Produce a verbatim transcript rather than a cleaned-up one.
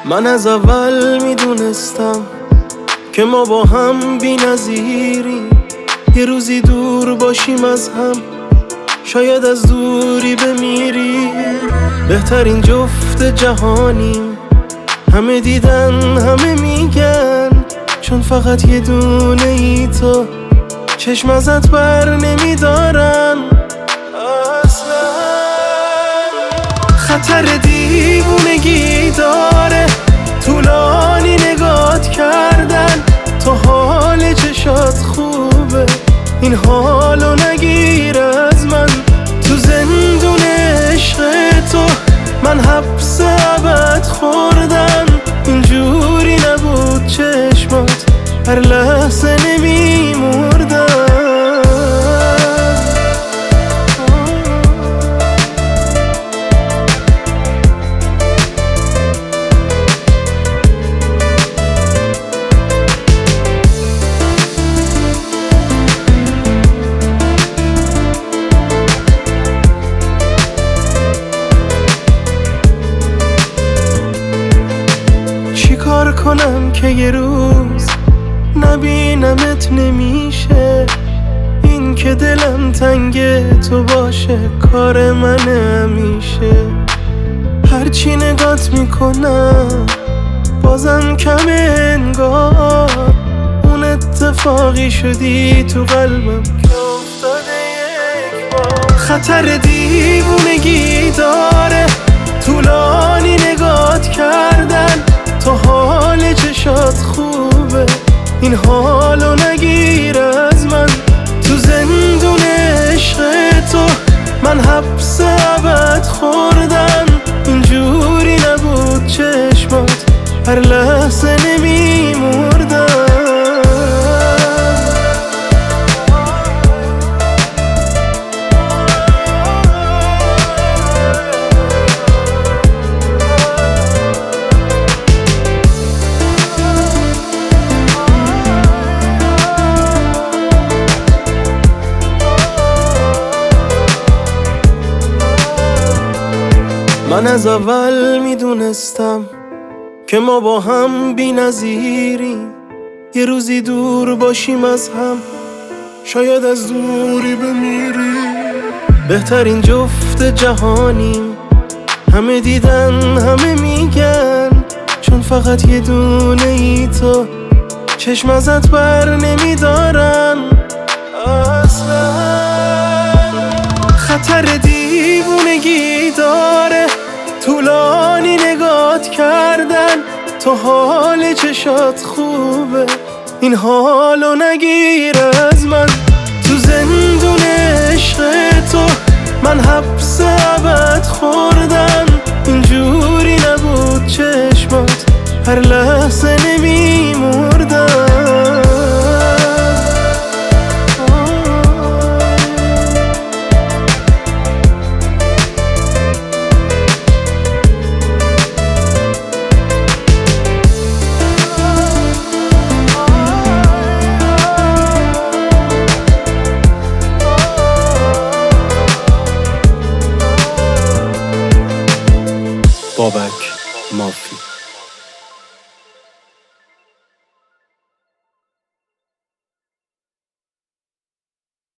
من از اول میدونستم که ما با هم بی نظیریم. یه روزی دور باشیم از هم، شاید از دوری بمیریم. بهترین جفت جهانیم، همه دیدن همه میگن، چون فقط یه دونه ای تو چشم ازت بر نمیدارن اصلا. خطر دیوونگی داره طولانی نگات کردن، تو حال چشات خوبه این حالو نگیر از من. تو زندون عشق تو من حبس ابد خوردم، اینجوری نبود چشمات هر لحظه نمیمردم. کار کنم که یه روز نبینمت نمیشه، این که دلم تنگ تو باشه کار من همیشه. هرچی نگات میکنم بازم کم انگار، اون اتفاقی شدی تو قلبم که افتاده یک بار. خطر دیوونگی داره طولانی نگات کردن، تو حال چشات خوبه این حالو نگیر از من. تو زندون عشق تو من حبس ابد خوردم، اینجوری نبود چشمات هر لحظه نمیمردم. من از اول میدونستم که ما با هم بی نظیریم. یه روزی دور باشیم از هم، شاید از دوری بمیریم. بهترین جفت جهانیم، همه دیدن همه میگن، چون فقط یه دونه ای تو چشم ازت بر نمیدارن اصلا. خطر دیوونگی داره طولانی نگات کردن، تو حال چشات خوبه این حالو نگیر از من. تو زندون عشق تو من حبس ابد خوردم، اینجوری نبود چشمات هر لحظه